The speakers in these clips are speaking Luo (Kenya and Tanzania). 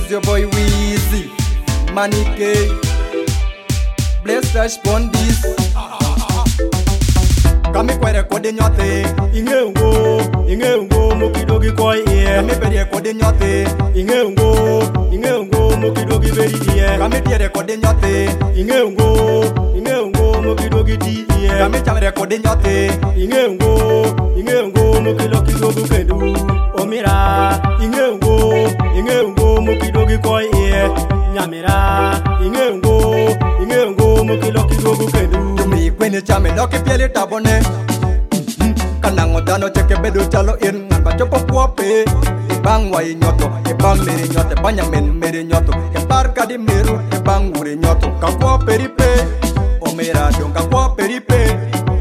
is your boy Weezy, Manny K, Bless respond this. Kami kwa rekodi nyote, inge ungo, mokidogi kwa iye. kami beri rekodi nyote, Inge ungo, mokidogi beri iye. kami tie rekodi nyote, Inge ungo, mokidogi di iye. kami chang rekodi nyote, Inge ungo, mokidogi dogu kendu. Omira, inge ungo, mokidogi kwa iye. Nyamira, inge ungo, mokidogi dogu kendu. tumi kweni chame loki pieli tabone. Kanango dano cheke bedu chalo in ngan ba chopo kuope. Ibang wai nyoto, ibang meri nyote, banya men meri nyoto. Ibar kadi meru, ibang uri nyoto. Kakwa peripe, omera dong kakwa peripe.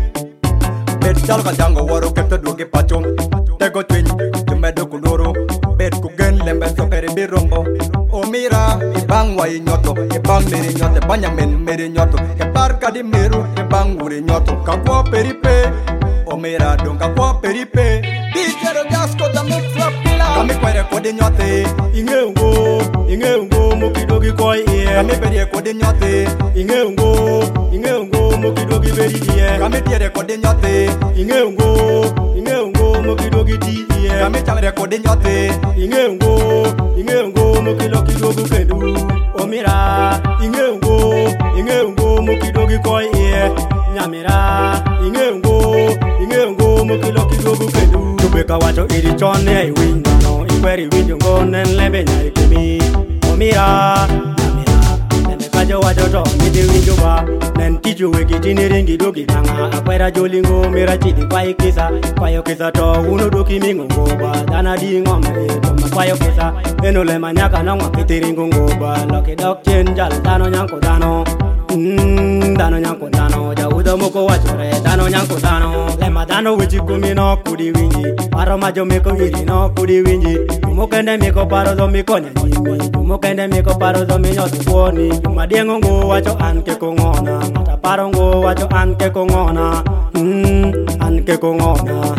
Bet chalo kajango waro kepto duge pachong. Tego twin, jumedo kuloro. Bet kugen lembe sokere birombo. Omira, ibang wai nyoto, ibang meri nyote, banya men meri nyoto. Ibar kadi meru, ibang uri nyoto. Kakwa peripe. Omera donga kwa peripe Dijero jasko da mixla pila Kami kwa rekodi nyote Inge ungo, mokidogi kwa iye. Kami beri rekodi nyote Inge ungo, mokidogi beri iye. Kami tie rekodi nyote Inge ungo, mokidogi di iye. Kami chang rekodi nyote Inge ungo, mokidogi dogu kendu. Omira, inge ungo, mokidogi kwa iye. Nyamira, inge ungo, mokidogi dogu kendu. Tubeka wacho iri chone ai windono, ikweri winjo ngonen lembe nyai kemi. Omira, lembe kajo wacho to midi winjo ba. Nen tijo weki tini ringi dogi kanga. Akwera jolingo mira chidi kwa yo kisa to uno doki mingo ba. Dana di ngombe to kwa yo kisa. Eno le manyaka na ngwa kitiringo ngoba. Loki dok chen jal dano nyanko dano. Dano nyanko dano, jaudo moko wachore. Dano nyanko dano, lema dano wichi kumi no kudi winji. Paro majo miko iri no kudi winji. Jumo kende miko paro do miko nyanyimi. Jumo kende miko paro do minyo tukwoni. Juma diengo ngo wacho anke kongona. Mata paro ngo wacho anke kongona. Anke kongona.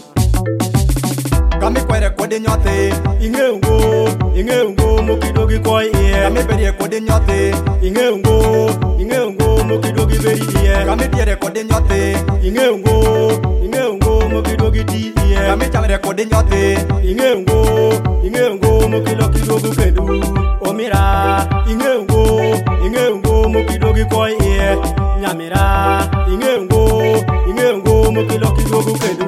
Kami kwa rekodi nyote Inge ungo, mokidogi kwa iye. Kami beri rekodi nyote Inge ungo, mokidogi beri iye. Kami tie rekodi nyote Inge ungo, mokidogi di iye. Kami chang rekodi nyote Inge ungo, mokidogi dogu kendu. Omira, inge ungo, mokidogi kwa iye. Nyamira, inge ungo, mokidogi dogu kendu.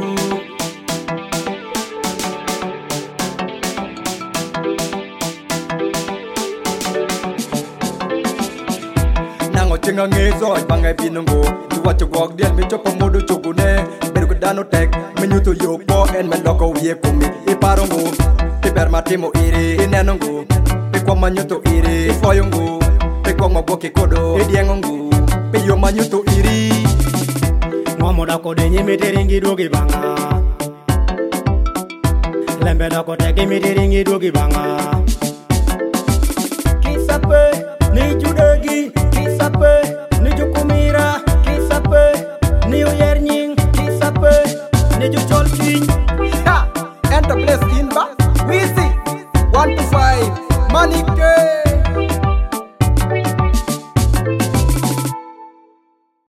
Nango chinga ngezo ipangai pinungo Tuwacho gwag diel mi chopo modu chugune Beru kudano tek Menyuto yopo en meloko wiye kumi Iparongo Piper matimo iri Inenongo Pikwa manyuto iri Ifoyongo Pikwa maboki kodo Idiengongo Piyo manyuto iri Ngomo dako denye mitiringi dogi banga. Lembe dako teki mitiringi dogi banga. Kisape ni judegi, kisape ni jukumira, kisape ni uyernying, kisape ni juchol king.